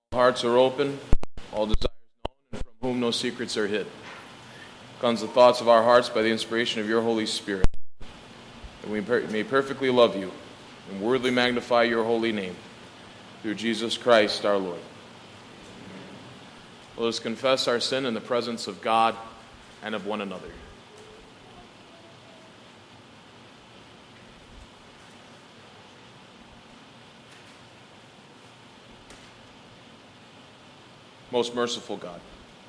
Hearts are open, all desires known, and from whom no secrets are hid. Cleanse the thoughts of our hearts by the inspiration of your Holy Spirit, that we may perfectly love you and worthily magnify your holy name, through Jesus Christ our Lord. Let us confess our sin in the presence of God and of one another. Most merciful God,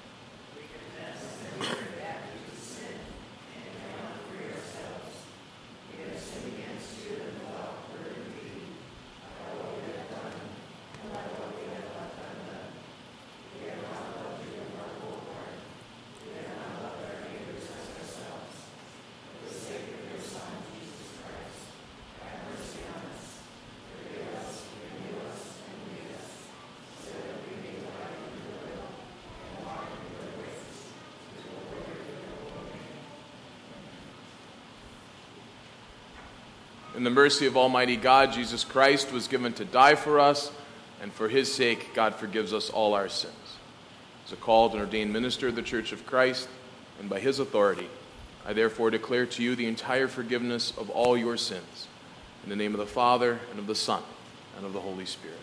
in the mercy of Almighty God, Jesus Christ was given to die for us, and for his sake, God forgives us all our sins. As a called and ordained minister of the Church of Christ, and by his authority, I therefore declare to you the entire forgiveness of all your sins. In the name of the Father, and of the Son, and of the Holy Spirit.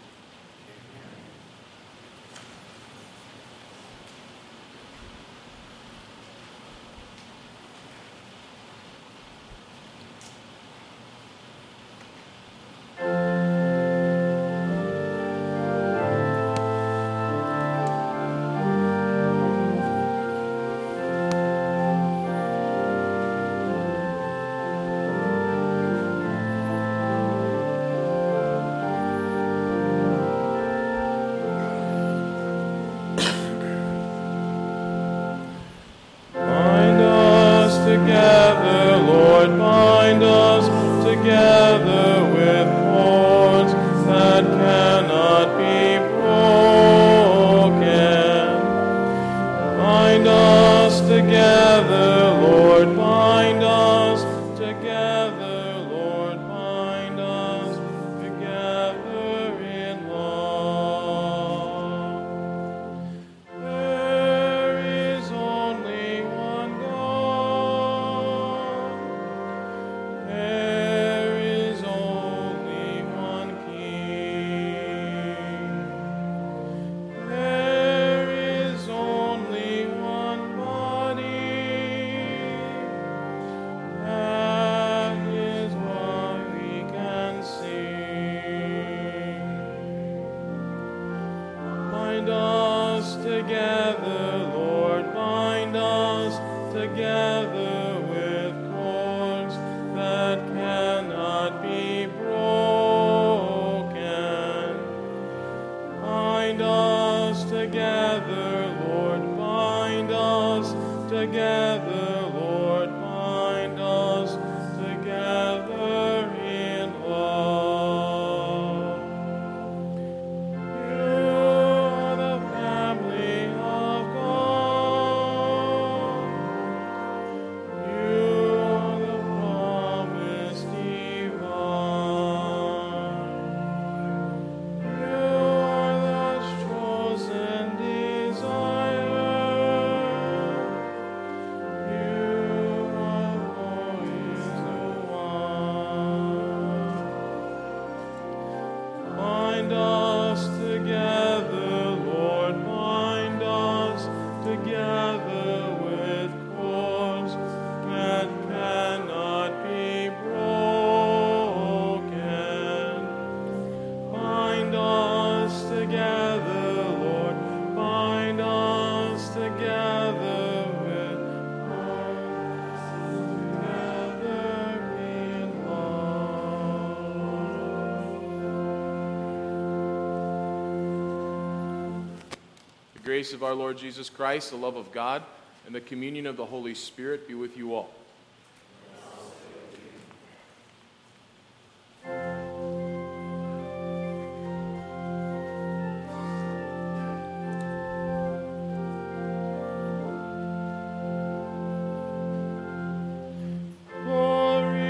The grace of our Lord Jesus Christ, the love of God, and the communion of the Holy Spirit be with you all.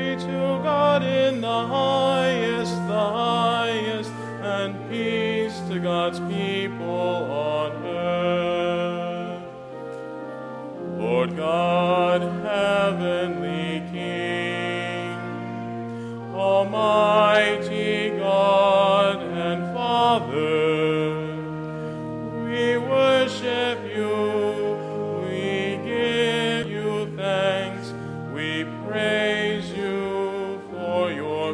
the highest, and peace to to God's people on earth. Lord God, heavenly King, Almighty God and Father, we worship you, we give you thanks, we praise you for your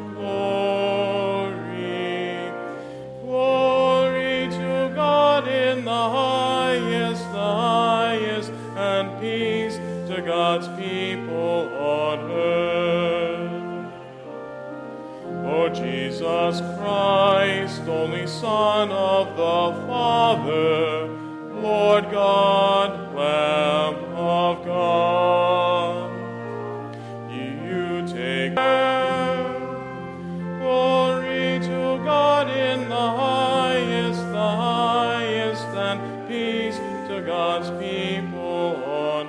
glory. Glory to God in the highest, and peace to God's people on earth. O Jesus Christ, only Son of the Father, Lord God, Lamb of God, you take care. Glory to God in the highest, and peace to God's people on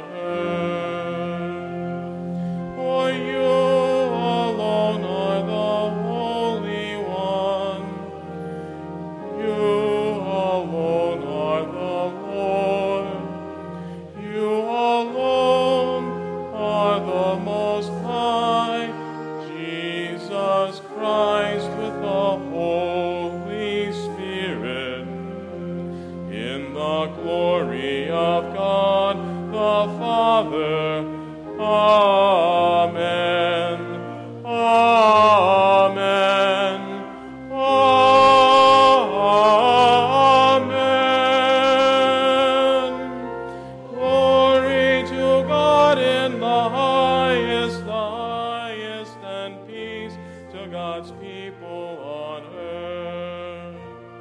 earth. For you alone are the Holy One. You alone are the Lord. You alone are the Most High, Jesus Christ with the Holy Spirit, in the glory of God the Father. Amen. Amen. Amen. Glory to God in the highest, and peace to God's people on earth.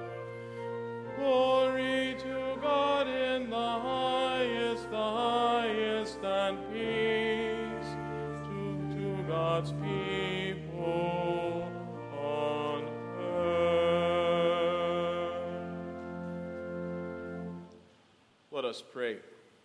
Glory to God in the highest, and peace to God's people on earth. Let us pray.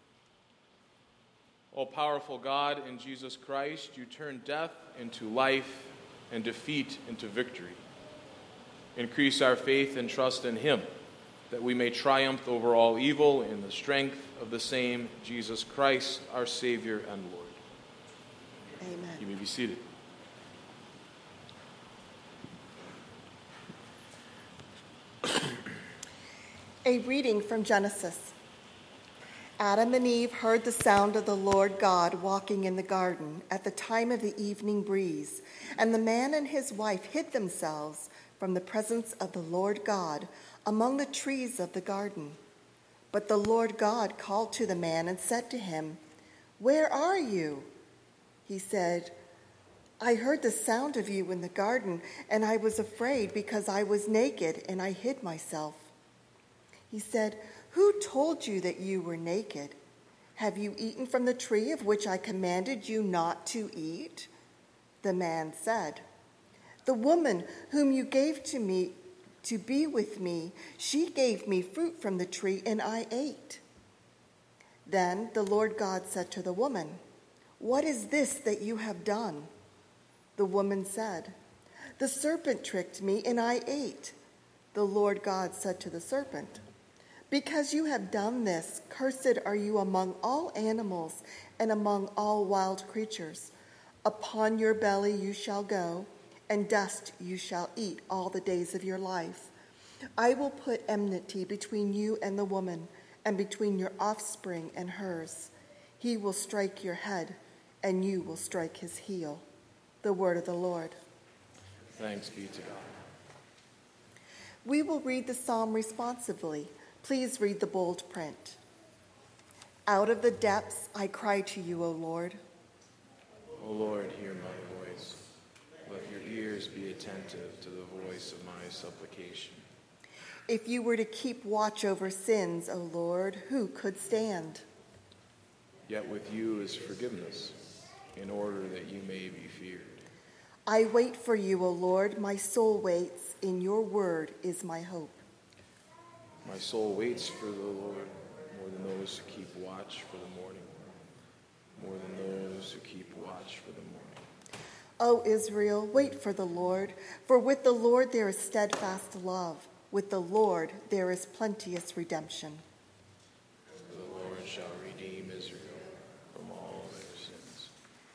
O powerful God, in Jesus Christ, you turn death into life and defeat into victory. Increase our faith and trust in him, that we may triumph over all evil in the strength of the same Jesus Christ, our Savior and Lord. Amen. You may be seated. A reading from Genesis. Adam and Eve heard the sound of the Lord God walking in the garden at the time of the evening breeze, and the man and his wife hid themselves from the presence of the Lord God among the trees of the garden. But the Lord God called to the man and said to him, "Where are you?" He said, "I heard the sound of you in the garden, and I was afraid because I was naked and I hid myself." He said, "Who told you that you were naked? Have you eaten from the tree of which I commanded you not to eat?" The man said, "The woman whom you gave to me to be with me, she gave me fruit from the tree, and I ate." Then the Lord God said to the woman, "What is this that you have done?" The woman said, "The serpent tricked me, and I ate." The Lord God said to the serpent, "Because you have done this, cursed are you among all animals and among all wild creatures. Upon your belly you shall go, and dust you shall eat all the days of your life. I will put enmity between you and the woman, and between your offspring and hers. He will strike your head, and you will strike his heel." The word of the Lord. Thanks be to God. We will read the psalm responsively. Please read the bold print. Out of the depths I cry to you, O Lord. O Lord, hear my voice. Let your ears be attentive to the voice of my supplication. If you were to keep watch over sins, O Lord, who could stand? Yet with you is forgiveness, in order that you may be feared. I wait for you, O Lord. My soul waits. In your word is my hope. My soul waits for the Lord more than those who keep watch for the morning. More than those who keep watch for the morning. O Israel, wait for the Lord, for with the Lord there is steadfast love, With the Lord there is plenteous redemption. The Lord shall redeem Israel from all their sins.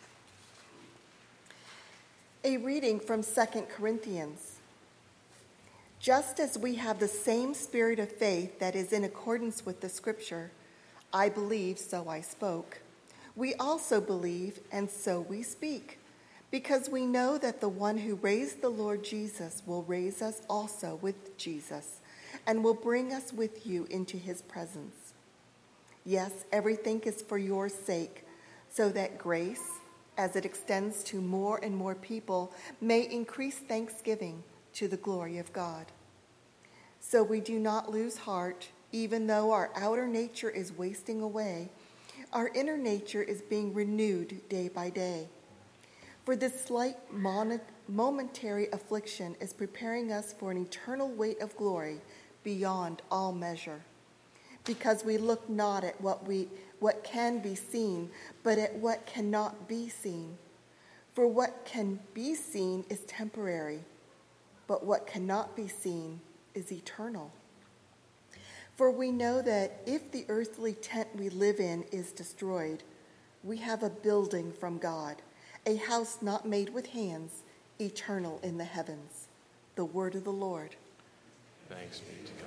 A reading from 2 Corinthians. Just as we have the same spirit of faith that is in accordance with the scripture, I believe, so I spoke, we also believe, and so we speak, because we know that the one who raised the Lord Jesus will raise us also with Jesus, and will bring us with you into his presence. Yes, everything is for your sake, so that grace, as it extends to more and more people, may increase thanksgiving to the glory of God. So we do not lose heart, even though our outer nature is wasting away. Our inner nature is being renewed day by day. For this slight momentary affliction is preparing us for an eternal weight of glory beyond all measure. Because we look not at what can be seen, but at what cannot be seen. For what can be seen is temporary, but what cannot be seen is eternal. For we know that if the earthly tent we live in is destroyed, we have a building from God, a house not made with hands, eternal in the heavens. The word of the Lord. Thanks be to God.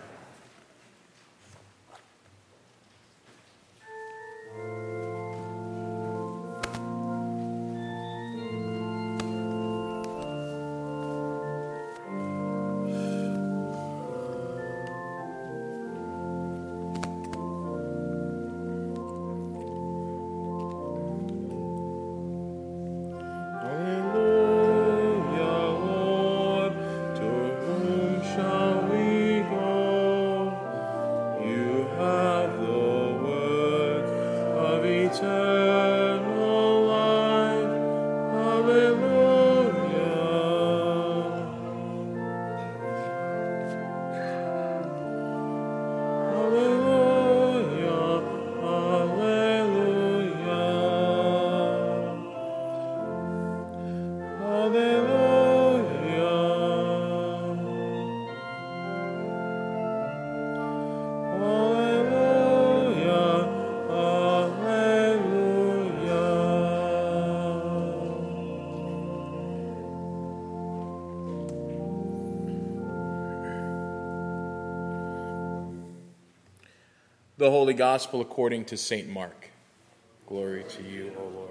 The Holy Gospel according to St. Mark. Glory to you, O Lord.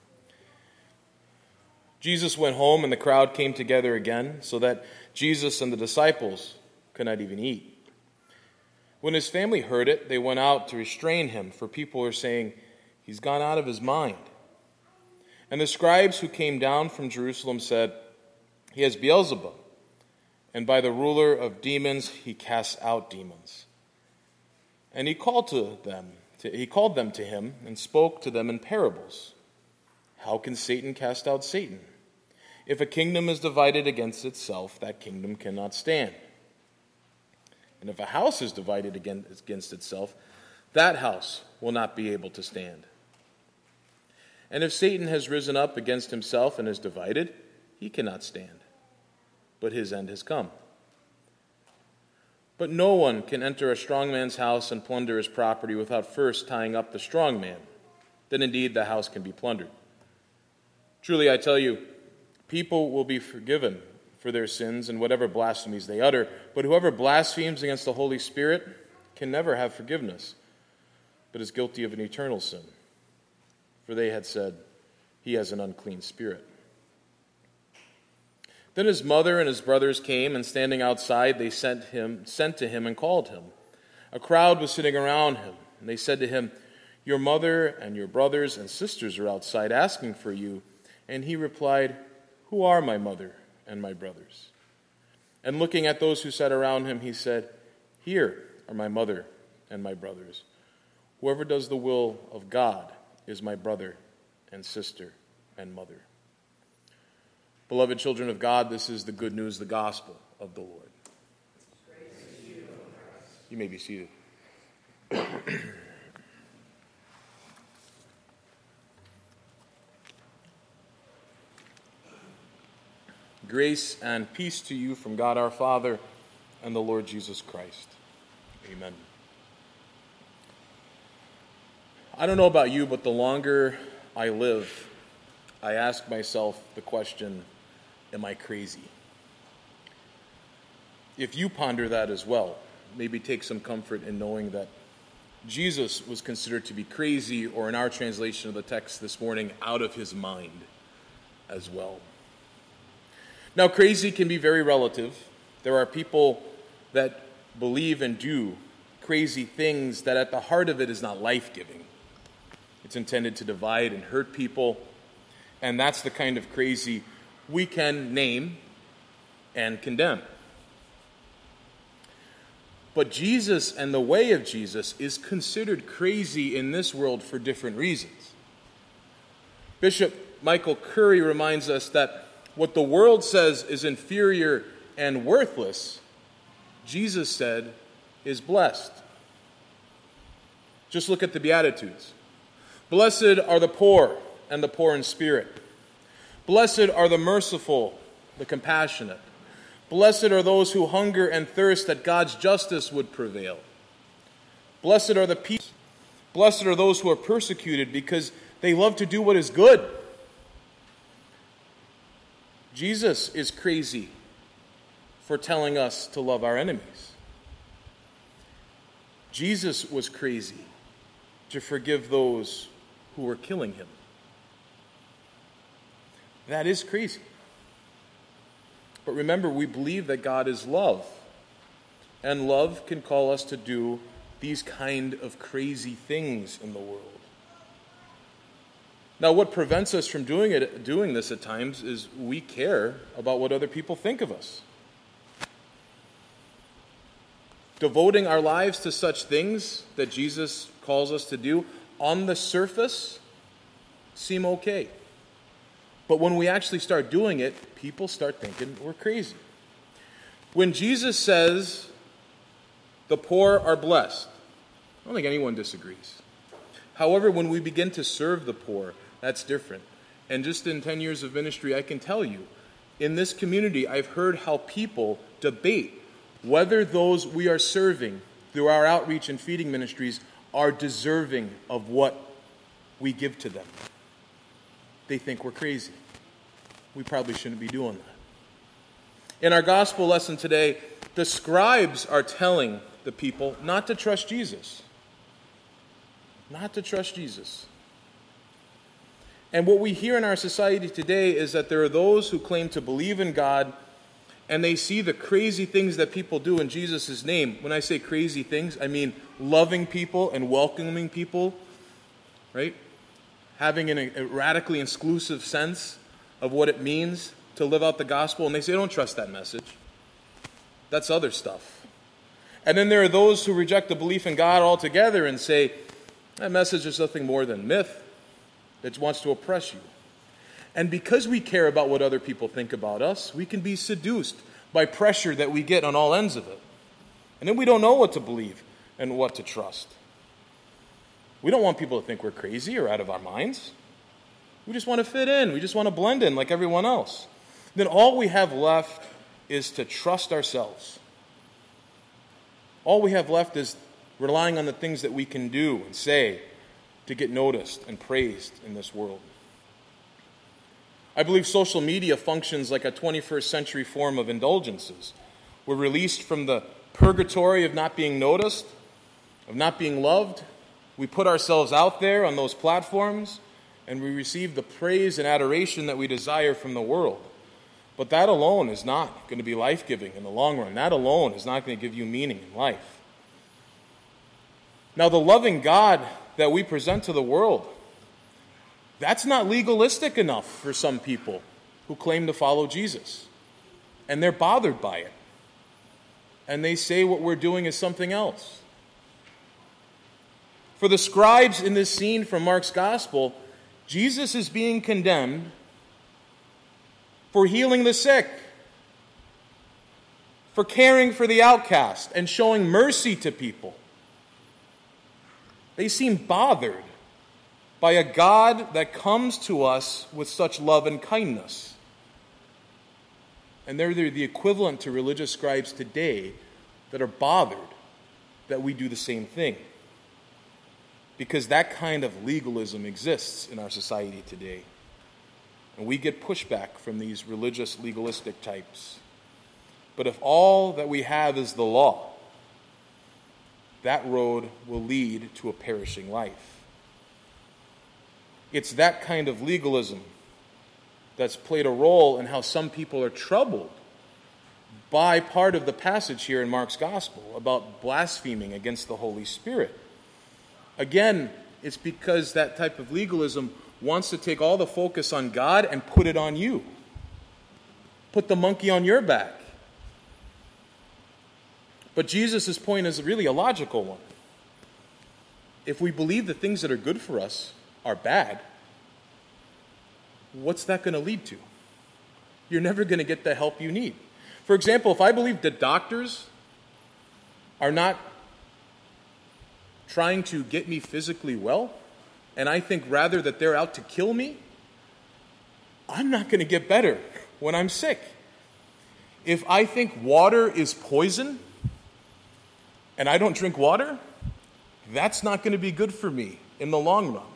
Jesus went home, and the crowd came together again, so that Jesus and the disciples could not even eat. When his family heard it, they went out to restrain him, for people were saying, "He's gone out of his mind." And the scribes who came down from Jerusalem said, "He has Beelzebub, and by the ruler of demons he casts out demons." And he called them to him and spoke to them in parables. How can Satan cast out Satan? If a kingdom is divided against itself, that kingdom cannot stand. And if a house is divided against itself, that house will not be able to stand. And if Satan has risen up against himself and is divided, he cannot stand, but his end has come. But no one can enter a strong man's house and plunder his property without first tying up the strong man. Then indeed the house can be plundered. Truly I tell you, people will be forgiven for their sins and whatever blasphemies they utter, but whoever blasphemes against the Holy Spirit can never have forgiveness, but is guilty of an eternal sin. For they had said, "He has an unclean spirit." Then his mother and his brothers came, and standing outside, they sent to him and called him. A crowd was sitting around him, and they said to him, "Your mother and your brothers and sisters are outside asking for you." And he replied, "Who are my mother and my brothers?" And looking at those who sat around him, he said, "Here are my mother and my brothers. Whoever does the will of God is my brother and sister and mother." Beloved children of God, this is the good news, the gospel of the Lord. You may be seated. Grace and peace to you from God our Father and the Lord Jesus Christ. Amen. I don't know about you, but the longer I live, I ask myself the question, am I crazy? If you ponder that as well, maybe take some comfort in knowing that Jesus was considered to be crazy, or in our translation of the text this morning, out of his mind as well. Now, crazy can be very relative. There are people that believe and do crazy things that at the heart of it is not life-giving. It's intended to divide and hurt people, and that's the kind of crazy we can name and condemn. But Jesus and the way of Jesus is considered crazy in this world for different reasons. Bishop Michael Curry reminds us that what the world says is inferior and worthless, Jesus said is blessed. Just look at the Beatitudes. Blessed are the poor and the poor in spirit. Blessed are the merciful, the compassionate. Blessed are those who hunger and thirst that God's justice would prevail. Blessed are the peace. Blessed are those who are persecuted because they love to do what is good. Jesus is crazy for telling us to love our enemies. Jesus was crazy to forgive those who were killing him. That is crazy. But remember, we believe that God is love. And love can call us to do these kind of crazy things in the world. Now, what prevents us from doing this at times is we care about what other people think of us. Devoting our lives to such things that Jesus calls us to do, on the surface, seem okay. But when we actually start doing it, people start thinking we're crazy. When Jesus says the poor are blessed, I don't think anyone disagrees. However, when we begin to serve the poor, that's different. And just in 10 years of ministry, I can tell you, in this community, I've heard how people debate whether those we are serving through our outreach and feeding ministries are deserving of what we give to them. They think we're crazy. We probably shouldn't be doing that. In our gospel lesson today, the scribes are telling the people not to trust Jesus. Not to trust Jesus. And what we hear in our society today is that there are those who claim to believe in God, and they see the crazy things that people do in Jesus' name. When I say crazy things, I mean loving people and welcoming people, right? Having a radically exclusive sense of what it means to live out the gospel. And they say, don't trust that message. That's other stuff. And then there are those who reject the belief in God altogether and say, that message is nothing more than myth that wants to oppress you. And because we care about what other people think about us, we can be seduced by pressure that we get on all ends of it. And then we don't know what to believe and what to trust. We don't want people to think we're crazy or out of our minds. We just want to fit in. We just want to blend in like everyone else. Then all we have left is to trust ourselves. All we have left is relying on the things that we can do and say to get noticed and praised in this world. I believe social media functions like a 21st century form of indulgences. We're released from the purgatory of not being noticed, of not being loved. We put ourselves out there on those platforms, and we receive the praise and adoration that we desire from the world. But that alone is not going to be life-giving in the long run. That alone is not going to give you meaning in life. Now, the loving God that we present to the world, that's not legalistic enough for some people who claim to follow Jesus. And they're bothered by it. And they say what we're doing is something else. For the scribes in this scene from Mark's gospel, Jesus is being condemned for healing the sick, for caring for the outcast, and showing mercy to people. They seem bothered by a God that comes to us with such love and kindness. And they're the equivalent to religious scribes today that are bothered that we do the same thing. Because that kind of legalism exists in our society today. And we get pushback from these religious, legalistic types. But if all that we have is the law, that road will lead to a perishing life. It's that kind of legalism that's played a role in how some people are troubled by part of the passage here in Mark's Gospel about blaspheming against the Holy Spirit. Again, it's because that type of legalism wants to take all the focus on God and put it on you. Put the monkey on your back. But Jesus' point is really a logical one. If we believe the things that are good for us are bad, what's that going to lead to? You're never going to get the help you need. For example, if I believe that doctors are not trying to get me physically well, and I think rather that they're out to kill me, I'm not going to get better when I'm sick. If I think water is poison, and I don't drink water, that's not going to be good for me in the long run.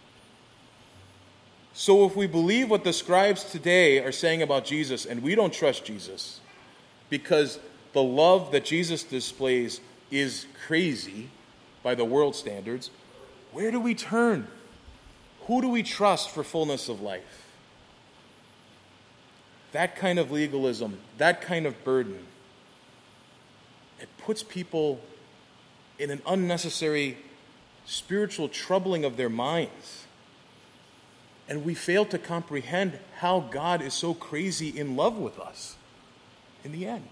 So if we believe what the scribes today are saying about Jesus, and we don't trust Jesus, because the love that Jesus displays is crazy by the world standards, where do we turn? Who do we trust for fullness of life? That kind of legalism, that kind of burden, it puts people in an unnecessary spiritual troubling of their minds. And we fail to comprehend how God is so crazy in love with us in the end.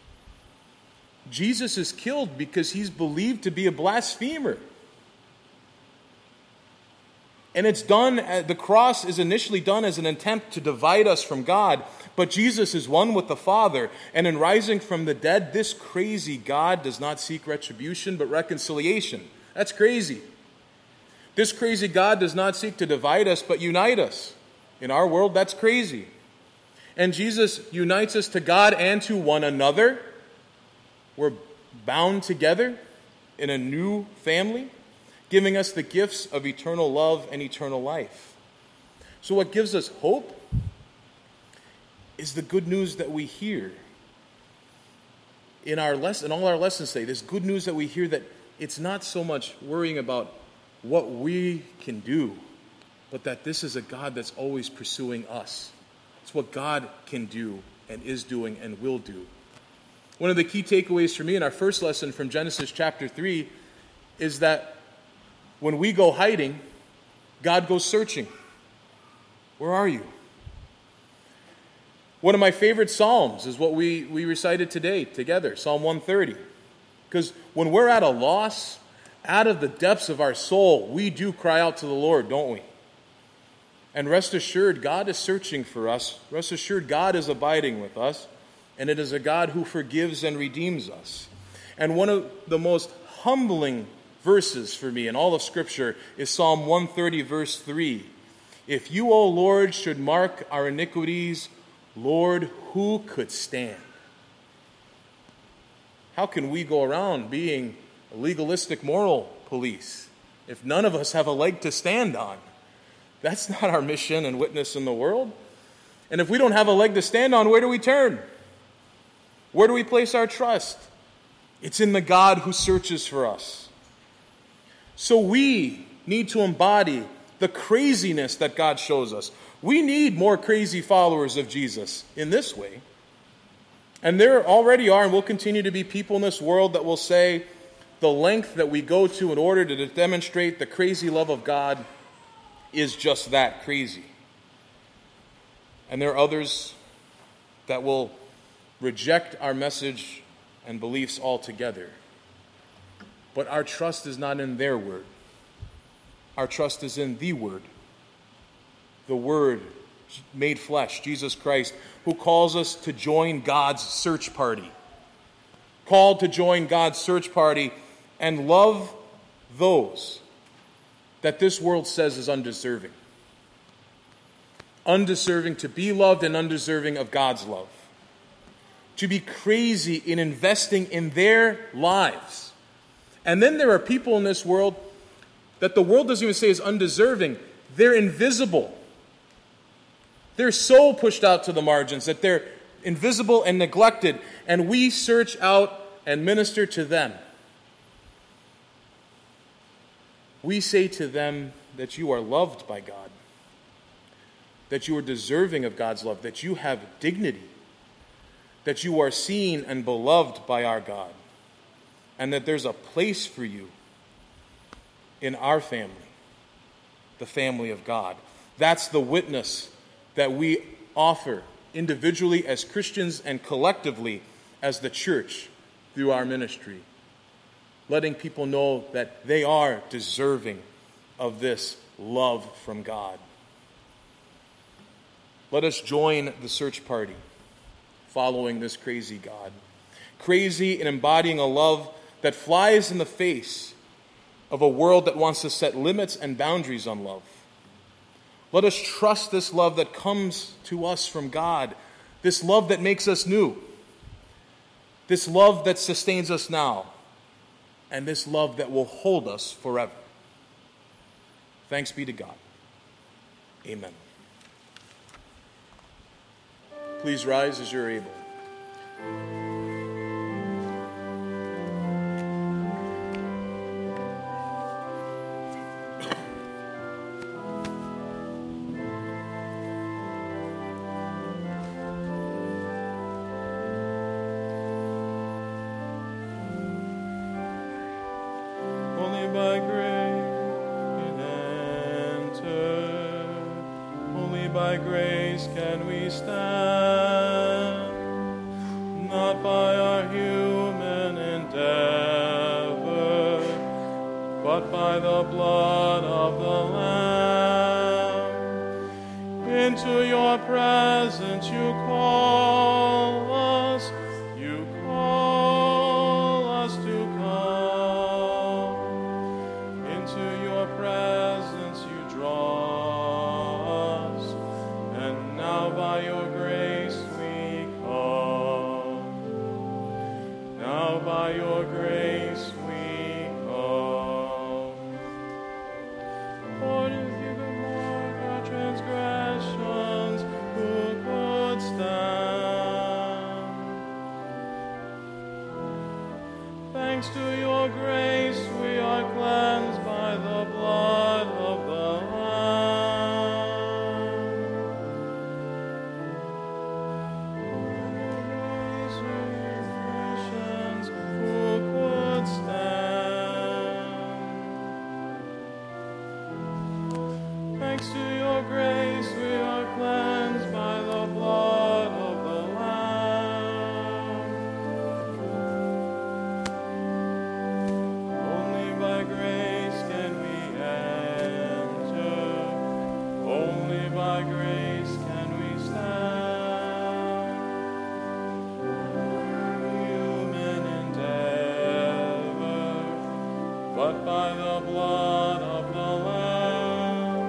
Jesus is killed because he's believed to be a blasphemer. And it's done, the cross is initially done as an attempt to divide us from God, but Jesus is one with the Father, and in rising from the dead, this crazy God does not seek retribution, but reconciliation. That's crazy. This crazy God does not seek to divide us, but unite us. In our world, that's crazy. And Jesus unites us to God and to one another. We're bound together in a new family, giving us the gifts of eternal love and eternal life. So what gives us hope is the good news that we hear. In all our lessons today, this good news that we hear, that it's not so much worrying about what we can do, but that this is a God that's always pursuing us. It's what God can do and is doing and will do. One of the key takeaways for me in our first lesson from Genesis chapter 3 is that when we go hiding, God goes searching. Where are you? One of my favorite Psalms is what we recited today together, Psalm 130. Because when we're at a loss, out of the depths of our soul, we do cry out to the Lord, don't we? And rest assured, God is searching for us. Rest assured, God is abiding with us. And it is a God who forgives and redeems us. And one of the most humbling verses for me in all of Scripture is Psalm 130, verse 3. If you, O Lord, should mark our iniquities, Lord, who could stand? How can we go around being a legalistic moral police if none of us have a leg to stand on? That's not our mission and witness in the world. And if we don't have a leg to stand on, where do we turn? Where do we place our trust? It's in the God who searches for us. So we need to embody the craziness that God shows us. We need more crazy followers of Jesus in this way. And there already are and will continue to be people in this world that will say the length that we go to in order to demonstrate the crazy love of God is just that, crazy. And there are others that will reject our message and beliefs altogether. But our trust is not in their word. Our trust is in the Word. The Word made flesh, Jesus Christ, who calls us to join God's search party. Called to join God's search party and love those that this world says is undeserving. Undeserving to be loved and undeserving of God's love. to be crazy in investing in their lives. And then there are people in this world that the world doesn't even say is undeserving. They're invisible. They're so pushed out to the margins that they're invisible and neglected, and we search out and minister to them. We say to them that you are loved by God, that you are deserving of God's love, that you have dignity, that you are seen and beloved by our God, and that there's a place for you in our family, the family of God. That's the witness that we offer individually as Christians and collectively as the church through our ministry, letting people know that they are deserving of this love from God. Let us join the search party following this crazy God, crazy in embodying a love that flies in the face of a world that wants to set limits and boundaries on love. Let us trust this love that comes to us from God, this love that makes us new, this love that sustains us now, and this love that will hold us forever. Thanks be to God. Amen. Please rise as you're able. Only by grace can enter. Only by grace can we stand. Not by our human endeavor, but by the blood of the Lamb. Into your presence you call us. You call us to come. Into your presence you draw us. And now by your grace we come. Now by your grace we come. For if you could mark our transgressions, who could stand? Thanks to your grace we are cleansed by the blood of the Lamb. Transgressions, who could stand? Thanks to your grace we are cleansed by the blood of the Lamb. Only by grace can we enter. Only by grace can we stand. Human endeavor, but by the blood of the Lamb.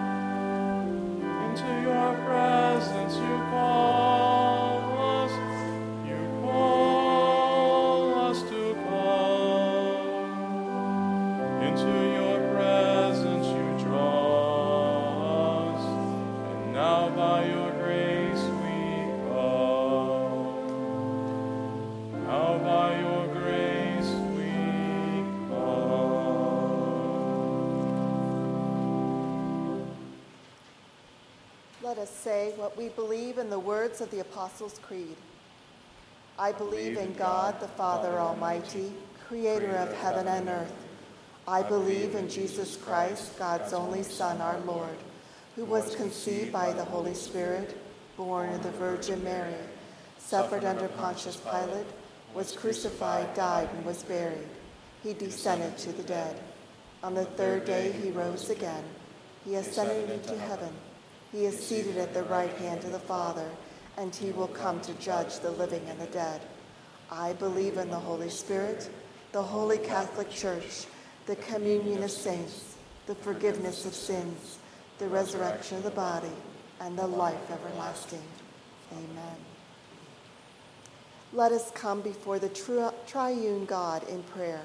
Into your presence you call us. You call us to come. Into your presence you draw us. And now by your grace we come. Now by your grace we come. Let us say what we believe in the words of the Apostles' Creed. I believe in God, the Father Almighty, creator of heaven and earth. I believe in Jesus Christ, God's only Son, our Lord, who was conceived by the Holy Spirit, born of the Virgin Mary, suffered under Pontius Pilate, was crucified, died, and was buried. He descended to the dead. On the third day he rose again. He ascended into heaven. He is seated at the right hand of the Father, and he will come to judge the living and the dead. I believe in the Holy Spirit, the Holy Catholic Church, the communion of saints, the forgiveness of sins, the resurrection of the body, and the life everlasting. Amen. Let us come before the triune God in prayer.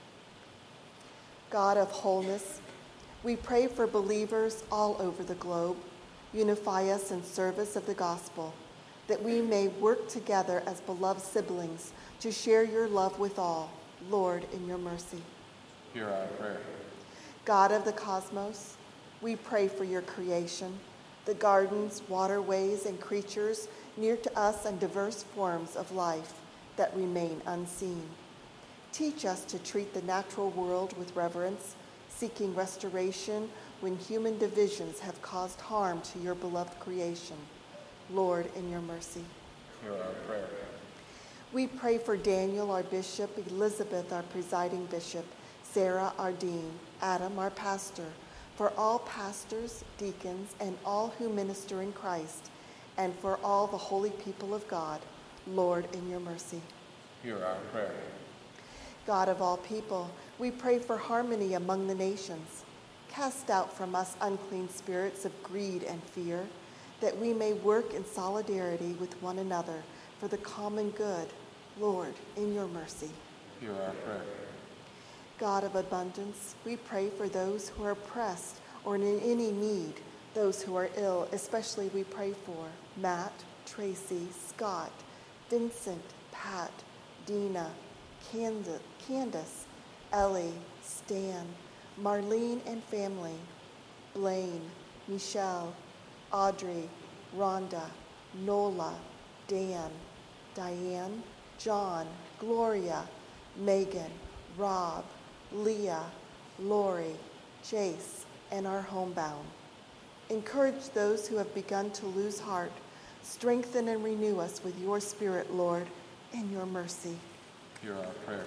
God of wholeness, we pray for believers all over the globe. Unify us in service of the gospel, that we may work together as beloved siblings to share your love with all. Lord, in your mercy. Hear our prayer. God of the cosmos, we pray for your creation, the gardens, waterways, and creatures near to us and diverse forms of life that remain unseen. Teach us to treat the natural world with reverence, seeking restoration when human divisions have caused harm to your beloved creation. Lord, in your mercy. Hear our prayer. We pray for Daniel, our bishop, Elizabeth, our presiding bishop, Sarah, our dean, Adam, our pastor, for all pastors, deacons, and all who minister in Christ, and for all the holy people of God. Lord, in your mercy. Hear our prayer. God of all people, we pray for harmony among the nations. Cast out from us unclean spirits of greed and fear, that we may work in solidarity with one another for the common good. Lord, in your mercy. Hear our prayer. God of abundance, we pray for those who are oppressed or in any need, those who are ill, especially we pray for Matt, Tracy, Scott, Vincent, Pat, Dina, Candace, Ellie, Stan, Marlene and family, Blaine, Michelle, Audrey, Rhonda, Nola, Dan, Diane, John, Gloria, Megan, Rob, Leah, Lori, Jace, and our homebound. Encourage those who have begun to lose heart. Strengthen and renew us with your Spirit, Lord, in your mercy. Hear our prayer.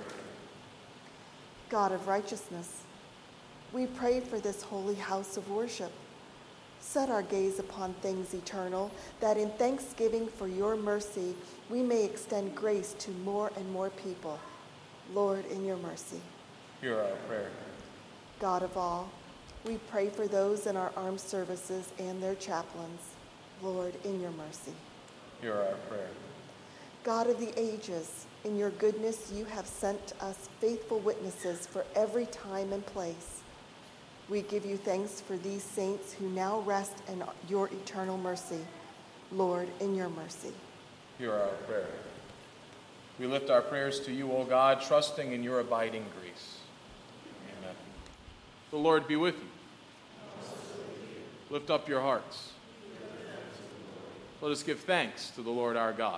God of righteousness, we pray for this holy house of worship. Set our gaze upon things eternal, that in thanksgiving for your mercy, we may extend grace to more and more people. Lord, in your mercy. Hear our prayer. God of all, we pray for those in our armed services and their chaplains. Lord, in your mercy. Hear our prayer. God of the ages, in your goodness you have sent us faithful witnesses for every time and place. We give you thanks for these saints who now rest in your eternal mercy. Lord, in your mercy. Hear our prayer. We lift our prayers to you, O God, trusting in your abiding grace. Amen. The Lord be with you. Lift up your hearts. Let us give thanks to the Lord our God.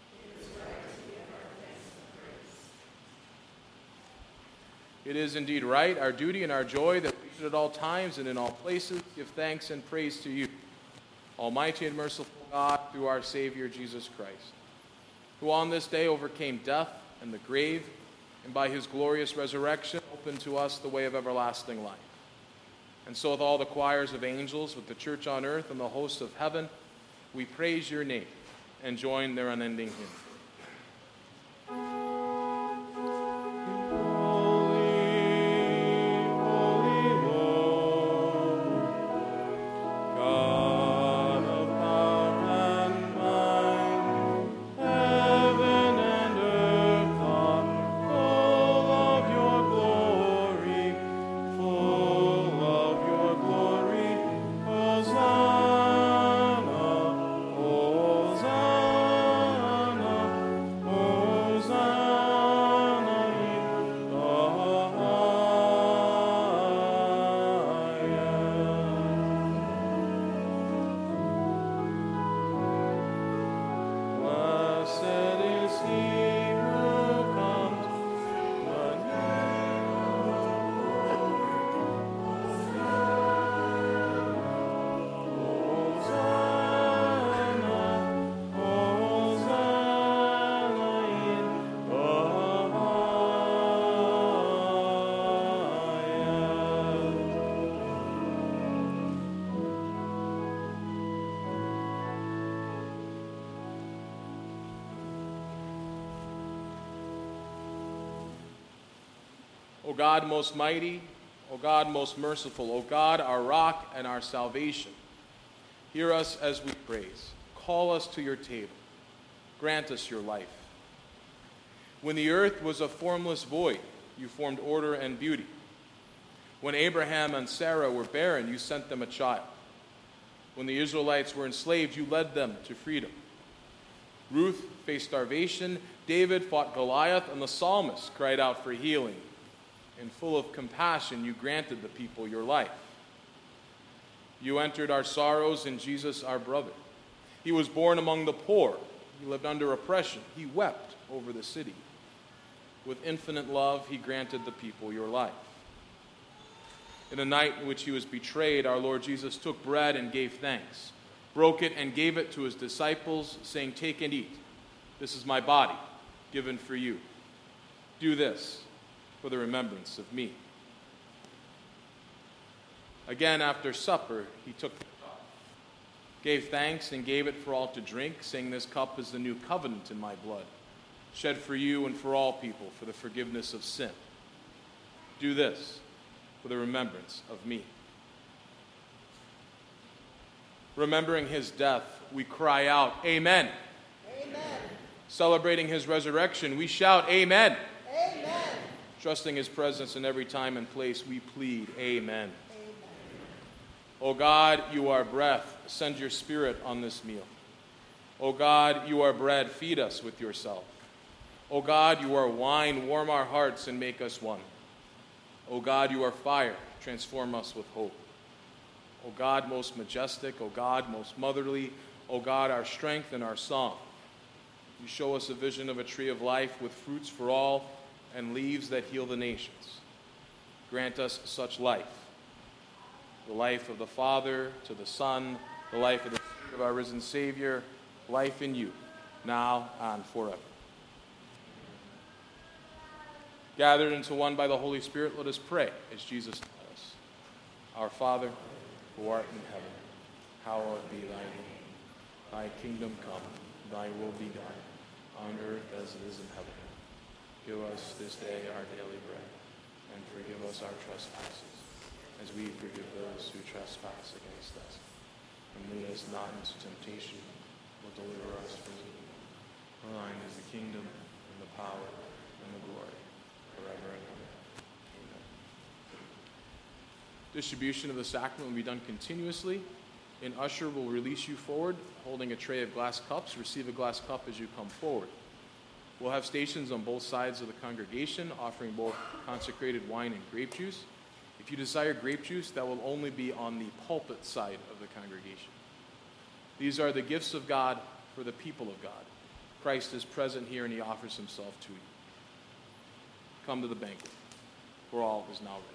It is indeed right, our duty and our joy, that we should at all times and in all places give thanks and praise to you, Almighty and merciful God, through our Savior Jesus Christ, who on this day overcame death and the grave, and by his glorious resurrection opened to us the way of everlasting life. And so with all the choirs of angels, with the church on earth and the hosts of heaven, we praise your name and join their unending hymn. O God most mighty, O God most merciful, O God our rock and our salvation, hear us as we praise. Call us to your table. Grant us your life. When the earth was a formless void, you formed order and beauty. When Abraham and Sarah were barren, you sent them a child. When the Israelites were enslaved, you led them to freedom. Ruth faced starvation, David fought Goliath, and the psalmist cried out for healing. And full of compassion, you granted the people your life. You entered our sorrows in Jesus, our brother. He was born among the poor. He lived under oppression. He wept over the city. With infinite love, he granted the people your life. In the night in which he was betrayed, our Lord Jesus took bread and gave thanks, broke it and gave it to his disciples, saying, "Take and eat. This is my body, given for you. Do this for the remembrance of me." Again, after supper, he took the cup, gave thanks, and gave it for all to drink, saying, "This cup is the new covenant in my blood, shed for you and for all people for the forgiveness of sin. Do this for the remembrance of me." Remembering his death, we cry out, "Amen." Amen. Celebrating his resurrection, we shout, "Amen." Amen. Trusting his presence in every time and place, we plead, "Amen." Amen. O God, you are breath. Send your Spirit on this meal. O God, you are bread. Feed us with yourself. O God, you are wine. Warm our hearts and make us one. O God, you are fire. Transform us with hope. O God, most majestic. O God, most motherly. O God, our strength and our song. You show us a vision of a tree of life with fruits for all and leaves that heal the nations. Grant us such life. The life of the Father to the Son, the life of the Spirit of our risen Savior, life in you, now and forever. Gathered into one by the Holy Spirit, let us pray as Jesus taught us. Our Father, who art in heaven, hallowed be thy name. Thy kingdom come, thy will be done, on earth as it is in heaven. Give us this day our daily bread, and forgive us our trespasses, as we forgive those who trespass against us. And lead us not into temptation, but deliver us from evil. For thine is the kingdom, and the power, and the glory, forever and ever. Amen. Distribution of the sacrament will be done continuously. An usher will release you forward, holding a tray of glass cups. Receive a glass cup as you come forward. We'll have stations on both sides of the congregation, offering both consecrated wine and grape juice. If you desire grape juice, that will only be on the pulpit side of the congregation. These are the gifts of God for the people of God. Christ is present here, and he offers himself to you. Come to the banquet, for all is now ready.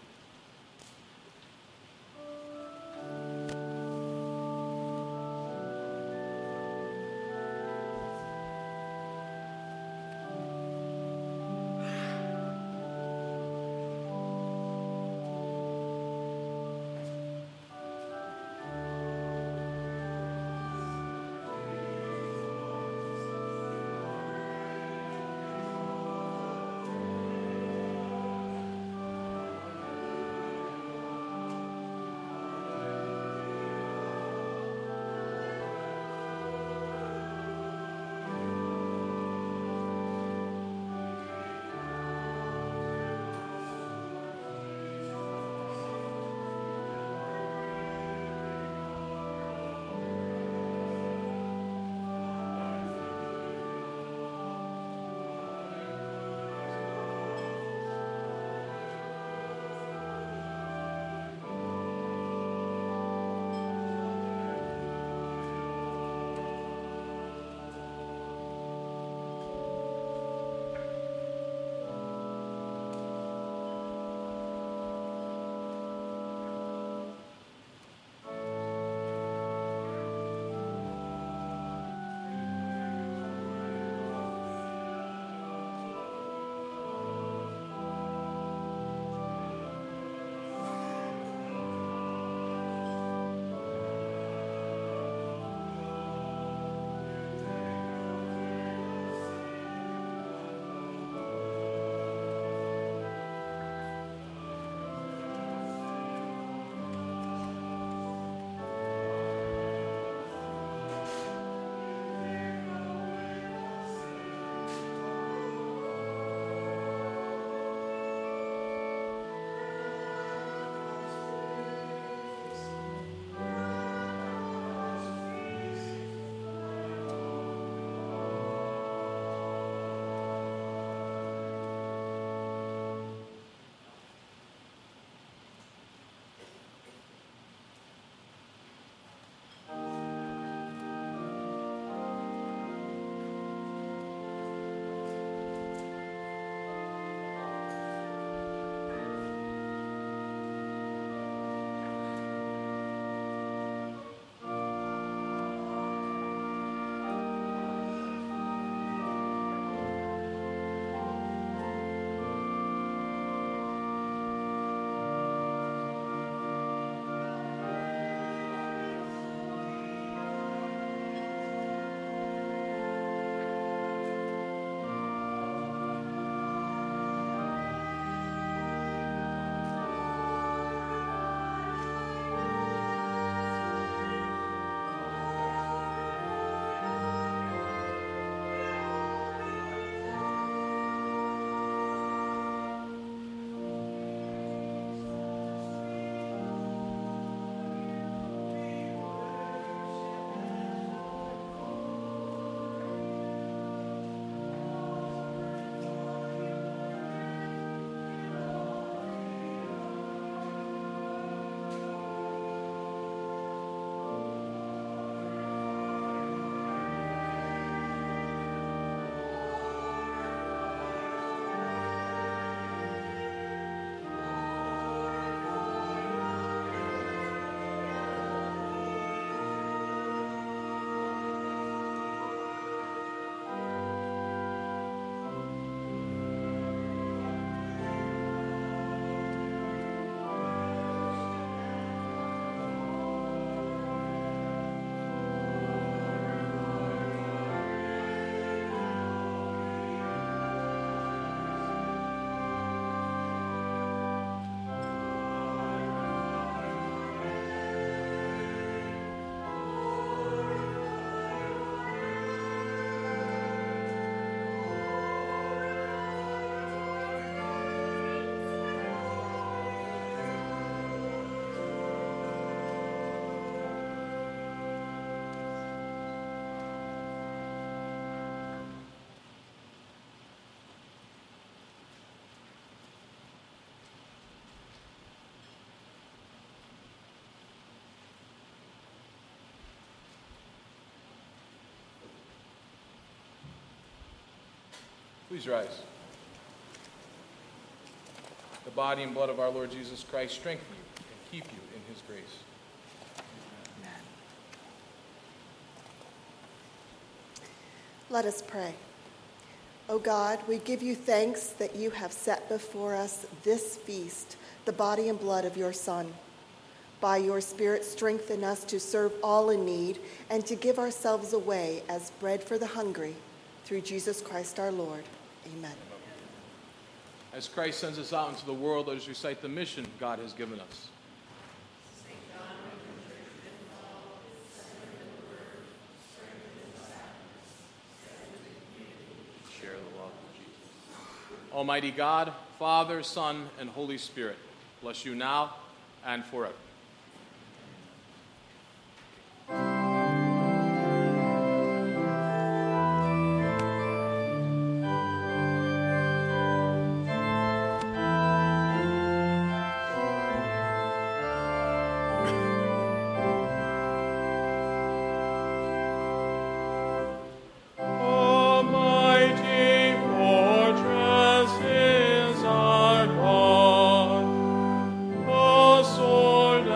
Please rise. The body and blood of our Lord Jesus Christ strengthen you and keep you in his grace. Amen. Let us pray. O God, we give you thanks that you have set before us this feast, the body and blood of your Son. By your Spirit, strengthen us to serve all in need and to give ourselves away as bread for the hungry. Through Jesus Christ our Lord. Amen. As Christ sends us out into the world, let us recite the mission God has given us. Share the love of Jesus. Almighty God, Father, Son, and Holy Spirit, bless you now and forever. Almighty fortress is our God, the sword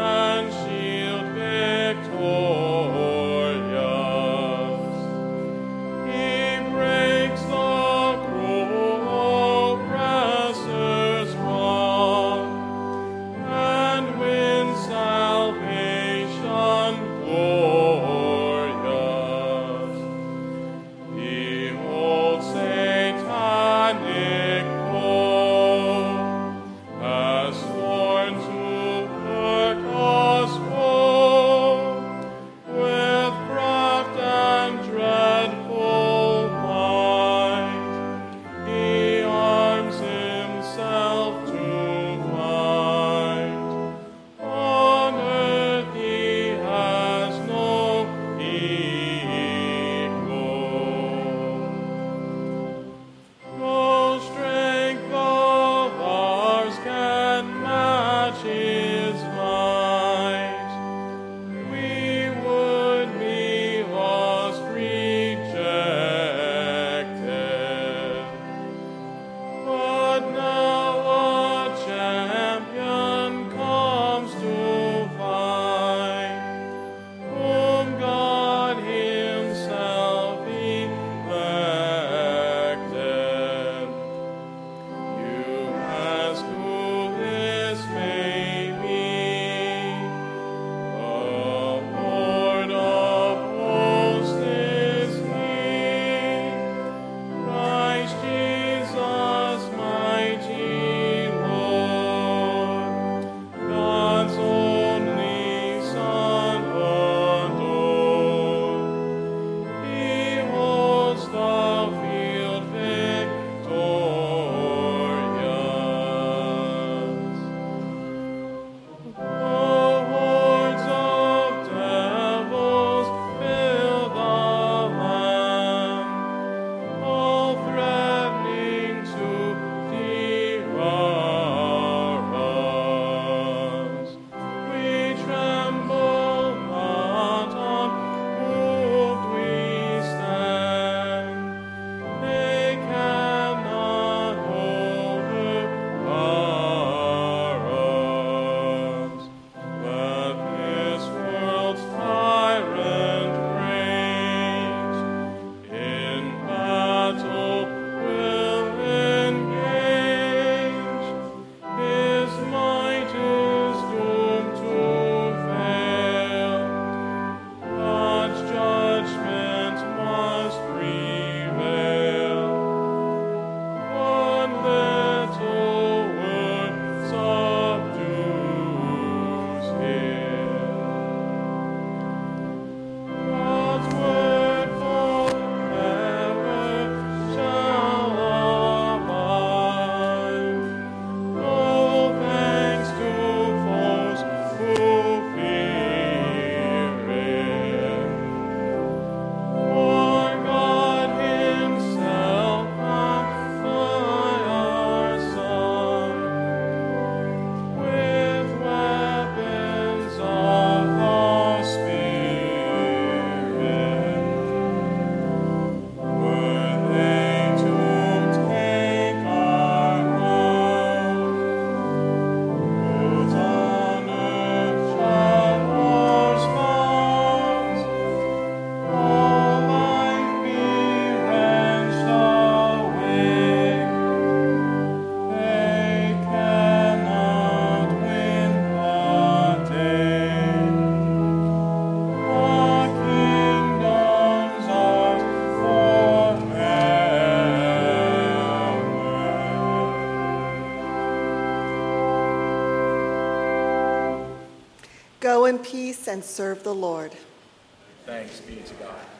Go in peace and serve the Lord. Thanks be to God.